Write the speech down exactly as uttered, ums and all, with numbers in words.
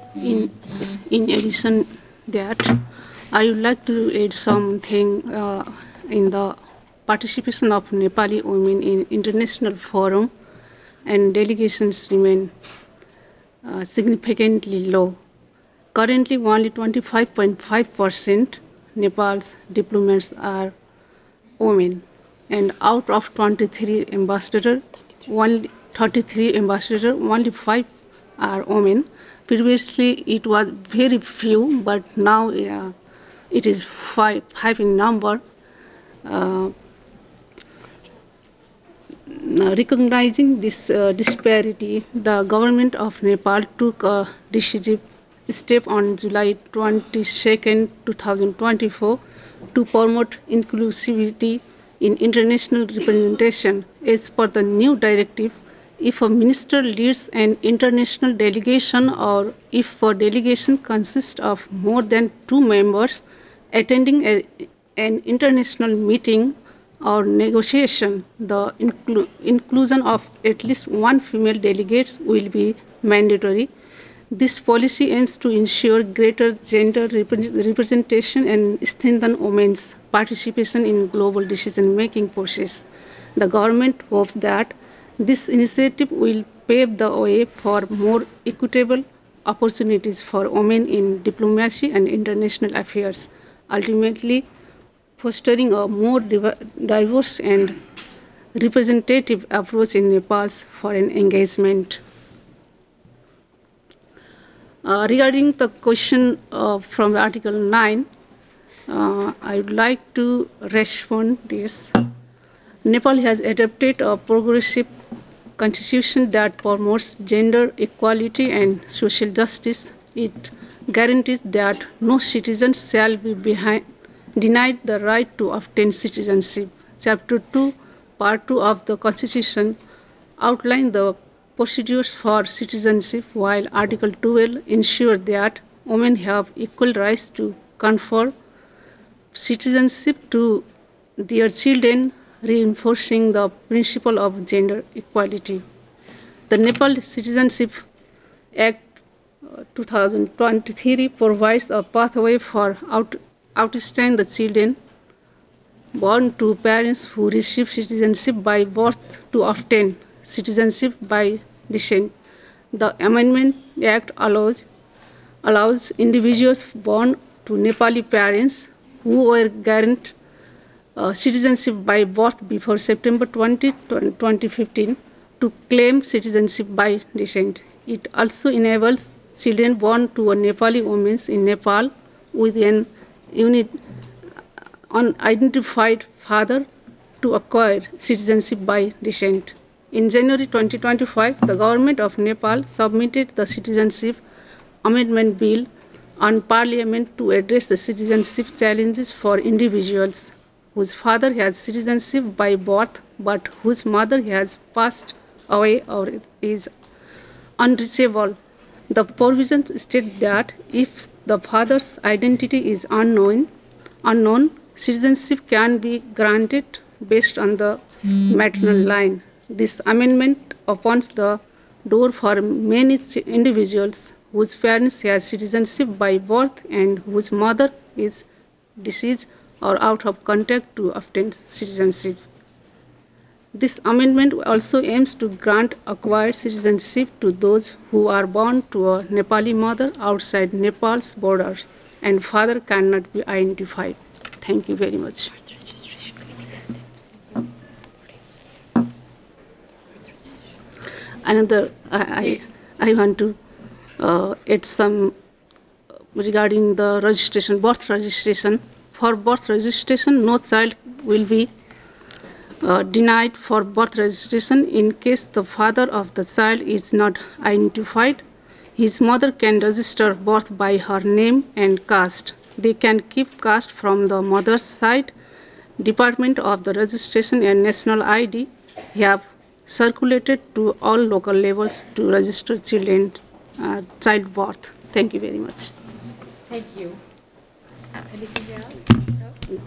In, in addition that, I would like to add something uh, in the participation of Nepali women in international forum and delegations remain uh, significantly low. Currently, only twenty-five point five percent Nepal's diplomats are women, and out of twenty-three ambassadors, only thirty-three ambassadors, only five are women. Previously, it was very few, but now uh, it is five, five in number. Uh, Recognizing this uh, disparity, the government of Nepal took a decisive step on July twenty-second, twenty twenty-four to promote inclusivity in international representation. As per the new directive, if a minister leads an international delegation or if a delegation consists of more than two members attending a, an international meeting or negotiation, the inclu- inclusion of at least one female delegate will be mandatory. This policy aims to ensure greater gender rep- representation and strengthen women's participation in global decision-making process. The government hopes that this initiative will pave the way for more equitable opportunities for women in diplomacy and international affairs, ultimately fostering a more diverse and representative approach in Nepal's foreign engagement. Uh, regarding the question uh, from Article nine, uh, I would like to respond this. Nepal has adopted a progressive constitution that promotes gender equality and social justice. It guarantees that no citizen shall be behind, denied the right to obtain citizenship. Chapter two, Part two of the Constitution outlines the procedures for citizenship, while Article twelve ensures that women have equal rights to confer citizenship to their children, reinforcing the principle of gender equality. The Nepal Citizenship Act uh, twenty twenty-three provides a pathway for out, outstanding the children born to parents who receive citizenship by birth to obtain citizenship by descent. The Amendment Act allows, allows individuals born to Nepali parents who were granted uh, citizenship by birth before September twentieth, twenty fifteen to claim citizenship by descent. It also enables children born to a Nepali woman in Nepal with an unit unidentified father to acquire citizenship by descent. In January twenty twenty-five, the government of Nepal submitted the Citizenship Amendment Bill on Parliament to address the citizenship challenges for individuals whose father has citizenship by birth but whose mother has passed away or is unreachable. The provisions state that if the father's identity is unknown, unknown, citizenship can be granted based on the maternal line. This amendment opens the door for many individuals whose parents have citizenship by birth and whose mother is deceased or out of contact to obtain citizenship. This amendment also aims to grant acquired citizenship to those who are born to a Nepali mother outside Nepal's borders and father cannot be identified. Thank you very much. Another, I, I, I want to uh, add some regarding the registration, birth registration. For birth registration, no child will be uh, denied for birth registration in case the father of the child is not identified. His mother can register birth by her name and caste. They can keep caste from the mother's side. Department of the Registration and National I D have circulated to all local levels to register children uh, child birth. Thank you very much. Thank you. Anything else?